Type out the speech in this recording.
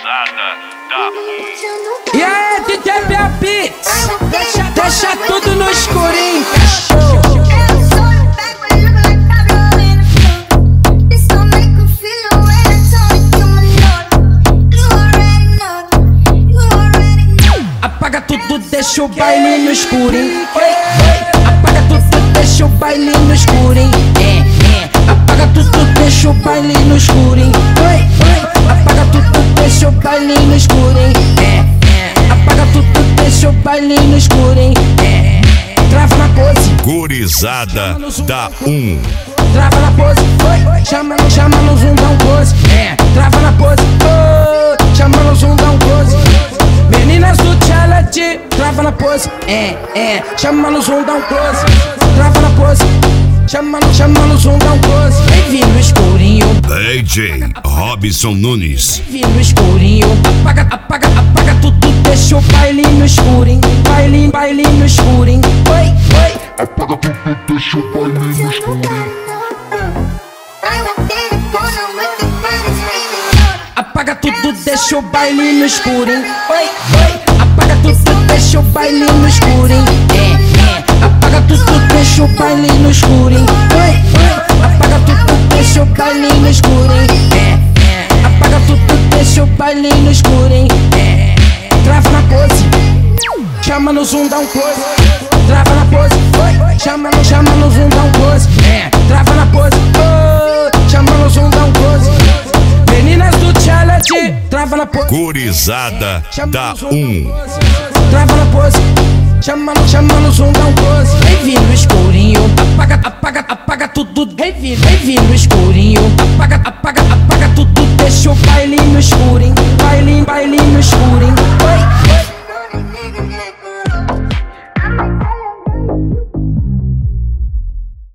Gurizada da E aí, DJ Bel Beats, deixa tudo no escurinho, cachorro. Apaga tudo, deixa o baile no escurinho. Apaga tudo, deixa o baile no escurinho. Apaga tudo, deixa o baile no escurinho. Apaga tudo, deixa o baile no escurinho. Apaga tudo, deixa o baile no escurinho. Trava na pose, Gurizada da trava na pose, chama no zoom, dá um close. Trava na pose, chama no zoom, dá um close. Meninas do challenge, trava na pose, chama no zoom, dá um close. Trava na pose, chama no zoom, dá um close. Vem no escurinho, DJ Robson Nunes. vem no escurinho. Apaga tudo, deixa o baile no escurinho. Baile no escurinho. Apaga tudo, deixa o baile no escurinho. Apaga tudo, deixa o baile no escurinho. Apaga tudo, deixa o baile no escurinho. Apaga tudo, deixa o baile no escurinho. Apaga tudo, deixa o baile no escurinho. Apaga tudo, deixa o baile no escurinho. Trava na pose, chama no zoom, dá um close. Trava na pose, chama no zoom, dá um close. Trava na pose, chama no zoom, dá um close. Meninas do challenge, trava na pose. Gurizada da Trava na pose, chama no zoom, dá um close. Vem no escurinho, apaga tudo. Vem no escurinho, apaga tudo, deixa o baile no escurinho. Baile no escurinho.